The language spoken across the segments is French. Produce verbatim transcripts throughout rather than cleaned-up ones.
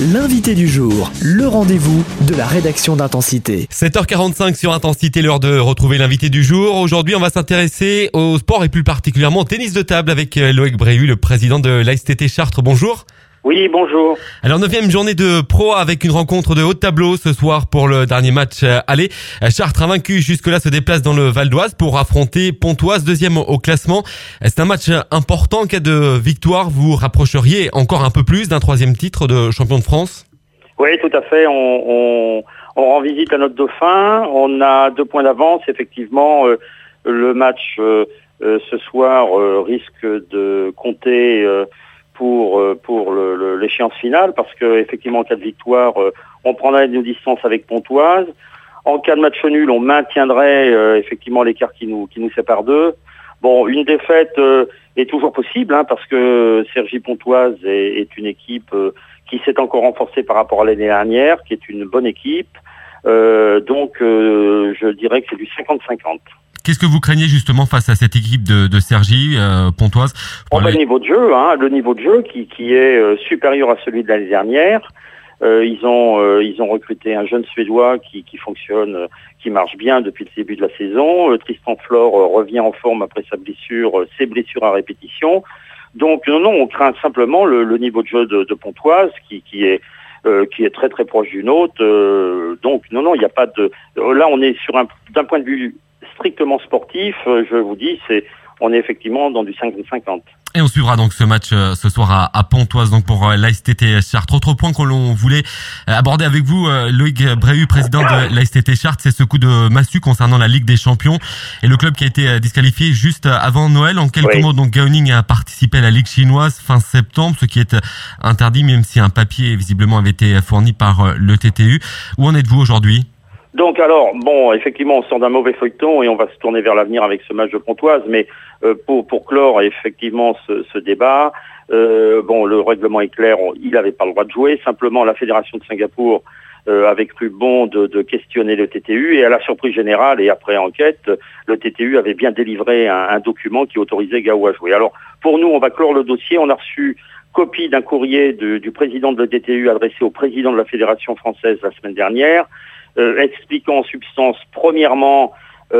L'invité du jour, le rendez-vous de la rédaction d'Intensité. sept heures quarante-cinq sur Intensité, l'heure de retrouver l'invité du jour. Aujourd'hui, on va s'intéresser au sport et plus particulièrement au tennis de table avec Loïc Bréhu, le président de l'A S T T Chartres. Bonjour. Oui, bonjour. Alors, neuvième journée de pro avec une rencontre de haut de tableau ce soir pour le dernier match aller. Chartres, invaincu jusque-là, se déplace dans le Val d'Oise pour affronter Pontoise, deuxième au classement. C'est un match important. En cas de victoire, vous rapprocheriez encore un peu plus d'un troisième titre de champion de France? Oui, tout à fait. On, on, on rend visite à notre dauphin. On a deux points d'avance. Effectivement, euh, le match euh, euh, ce soir euh, risque de compter euh, pour pour le, le, l'échéance finale, parce que effectivement en cas de victoire, euh, on prendrait nos distances avec Pontoise. En cas de match nul, on maintiendrait euh, effectivement l'écart qui nous qui nous sépare d'eux. Bon, une défaite euh, est toujours possible, hein, parce que Cergy Pontoise est, est une équipe euh, qui s'est encore renforcée par rapport à l'année dernière, qui est une bonne équipe. Euh, donc, euh, je dirais que c'est du cinquante cinquante. Qu'est-ce que vous craignez justement face à cette équipe de, de Cergy euh, Pontoise? On va le niveau de jeu, hein, le niveau de jeu qui, qui est euh, supérieur à celui de l'année dernière. Euh, ils ont euh, ils ont recruté un jeune Suédois qui, qui fonctionne, euh, qui marche bien depuis le début de la saison. Euh, Tristan Flore euh, revient en forme après sa blessure, euh, ses blessures à répétition. Donc non non, on craint simplement le, le niveau de jeu de, de Pontoise qui, qui est euh, qui est très très proche du nôtre. Euh, donc non non, il n'y a pas de. Là, on est sur un d'un point de vue strictement sportif, je vous dis, c'est on est effectivement dans du cinquante cinquante. Et on suivra donc ce match euh, ce soir à, à Pontoise, donc pour euh, l'A S T T Chartres. Autre point que l'on voulait euh, aborder avec vous, euh, Loïc Bréhu, président de l'A S T T Chartres, c'est ce coup de massue concernant la Ligue des Champions et le club qui a été euh, disqualifié juste avant Noël. En quelques oui. mots, donc Gaoning a participé à la Ligue chinoise fin septembre, ce qui est interdit, même si un papier visiblement avait été fourni par euh, le T T U. Où en êtes-vous aujourd'hui? Donc alors, bon, effectivement, on sort d'un mauvais feuilleton et on va se tourner vers l'avenir avec ce match de Pontoise, mais euh, pour, pour clore effectivement ce, ce débat, euh, bon, le règlement est clair, on, il n'avait pas le droit de jouer, simplement la Fédération de Singapour euh, avait cru bon de, de questionner le T T U, et à la surprise générale et après enquête, le T T U avait bien délivré un, un document qui autorisait Gao à jouer. Alors, pour nous, on va clore le dossier, on a reçu copie d'un courrier de, du président de le T T U adressé au président de la Fédération française la semaine dernière, Euh, expliquant en substance, premièrement,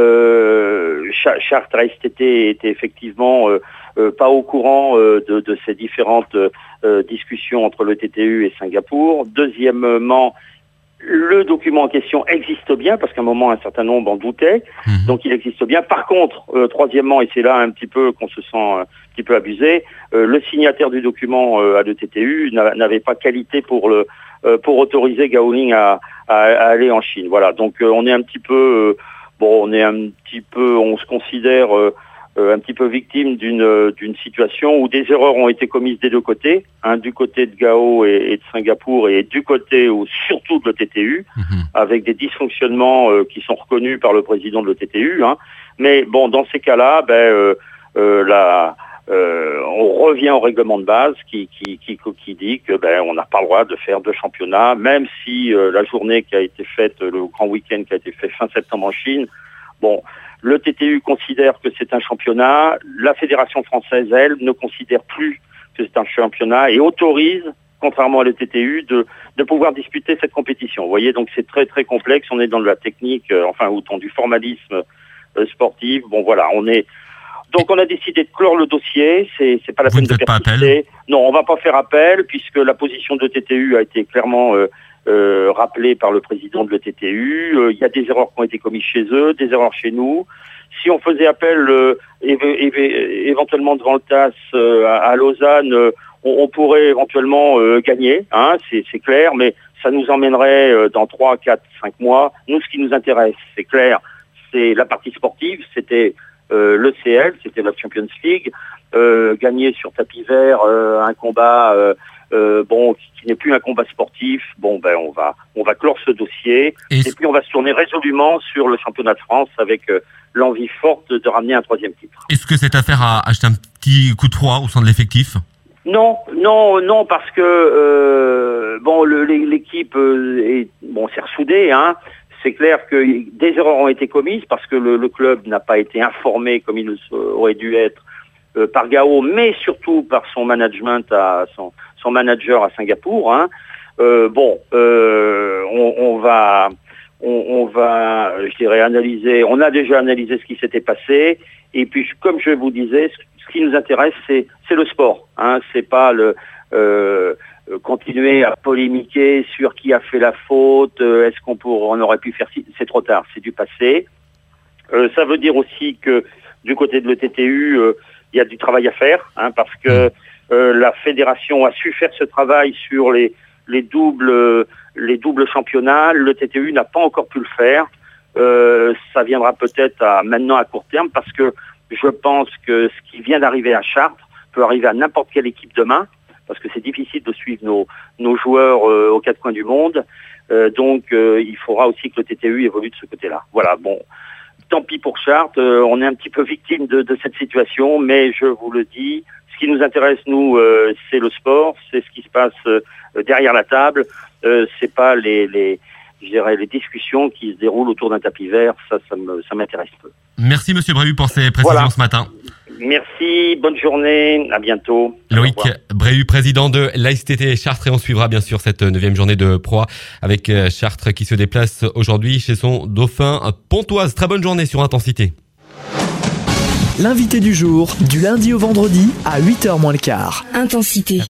euh, Chartres A S T T était effectivement euh, euh, pas au courant euh, de, de ces différentes euh, discussions entre le T T U et Singapour. Deuxièmement, le document en question existe bien, parce qu'à un moment, un certain nombre en doutaient, mmh. donc il existe bien. Par contre, euh, troisièmement, et c'est là un petit peu qu'on se sent un petit peu abusé, euh, le signataire du document euh, à le T T U n'avait pas qualité pour le euh, pour autoriser Gaoning à, à, à aller en Chine. Voilà, donc euh, on est un petit peu euh, bon, on est un petit peu, on se considère euh, Euh, un petit peu victime d'une euh, d'une situation où des erreurs ont été commises des deux côtés, hein, du côté de Gao et, et de Singapour, et du côté ou surtout de le T T U, mmh. avec des dysfonctionnements euh, qui sont reconnus par le président de le T T U. Hein. Mais bon, dans ces cas-là, ben euh, euh, la, euh, on revient au règlement de base qui qui qui, qui dit que ben on n'a pas le droit de faire deux championnats, même si euh, la journée qui a été faite, le grand week-end qui a été fait fin septembre en Chine, bon. Le T T U considère que c'est un championnat, la Fédération française, elle, ne considère plus que c'est un championnat et autorise, contrairement à le T T U, de, de pouvoir disputer cette compétition. Vous voyez, donc c'est très très complexe, on est dans de la technique, euh, enfin, autant du formalisme euh, sportif. Bon voilà, on est... Donc on a décidé de clore le dossier, c'est, c'est pas la peine de persister. Non, on va pas faire appel, puisque la position de T T U a été clairement... Euh, Euh, rappelé par le président de le T T U. Il euh, y a des erreurs qui ont été commises chez eux, des erreurs chez nous. Si on faisait appel euh, éve- éve- éventuellement devant le T A S euh, à, à Lausanne, euh, on, on pourrait éventuellement euh, gagner, hein, c'est, c'est clair, mais ça nous emmènerait euh, dans trois, quatre, cinq mois. Nous, ce qui nous intéresse, c'est clair, c'est la partie sportive, c'était euh, l'E C L, c'était la Champions League, euh, gagner sur tapis vert euh, un combat... Euh, Euh, bon, qui n'est plus un combat sportif, bon ben on va on va clore ce dossier et, et puis on va se tourner résolument sur le championnat de France avec euh, l'envie forte de ramener un troisième titre. Est-ce que cette affaire a acheté un petit coup de froid au sein de l'effectif? Non, non, non, parce que euh, bon, le, l'équipe est bon, c'est ressoudé, hein. C'est clair que des erreurs ont été commises parce que le, le club n'a pas été informé comme il aurait dû être euh, par Gao, mais surtout par son management, à son, son manager à Singapour. Hein. Euh, bon, euh, on, on va, on, on va, je dirais, analyser. On a déjà analysé ce qui s'était passé. Et puis, comme je vous disais, ce qui nous intéresse, c'est, c'est le sport. Hein, c'est pas le euh, continuer à polémiquer sur qui a fait la faute. Euh, est-ce qu'on pour, on aurait pu faire ci? C'est trop tard. C'est du passé. Euh, ça veut dire aussi que du côté de l'E T T U, euh, il y a du travail à faire, hein, parce que euh, la fédération a su faire ce travail sur les les doubles les doubles championnats. Le T T U n'a pas encore pu le faire. Euh, ça viendra peut-être à, maintenant à court terme, parce que je pense que ce qui vient d'arriver à Chartres peut arriver à n'importe quelle équipe demain, parce que c'est difficile de suivre nos nos joueurs euh, aux quatre coins du monde. Euh, donc euh, il faudra aussi que le T T U évolue de ce côté-là. Voilà, bon. Tant pis pour Chartres, euh, on est un petit peu victime de, de cette situation, mais je vous le dis, ce qui nous intéresse, nous, euh, c'est le sport, c'est ce qui se passe euh, derrière la table, euh, c'est pas les, les, je dirais, les discussions qui se déroulent autour d'un tapis vert, ça, ça, me, ça m'intéresse peu. Merci Monsieur Bréhu pour ces précisions voilà. ce matin. Merci, bonne journée, à bientôt. Loïc Bréhu, président de l'A S T T Chartres, et on suivra bien sûr cette neuvième journée de Pro A avec Chartres qui se déplace aujourd'hui chez son dauphin Pontoise. Très bonne journée sur Intensité. L'invité du jour, du lundi au vendredi à huit heures moins le quart. Intensité.